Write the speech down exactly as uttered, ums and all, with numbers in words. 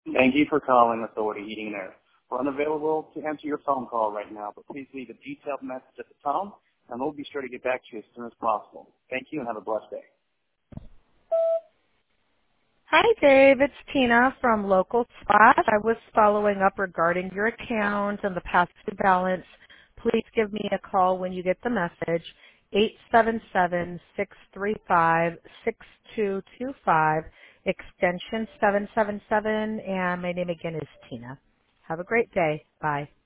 Thank you for calling Authority Heating and Air. We're unavailable to answer your phone call right now, but please leave a detailed message at the tone, and we'll be sure to get back to you as soon as possible. Thank you and have a blessed day. Hi, Dave. It's Tina from Local Spot. I was following up regarding your account and the past due balance. Please give me a call when you get the message, eight seven seven, six three five, six two two five, extension seven seven seven, and my name again is Tina. Have a great day. Bye.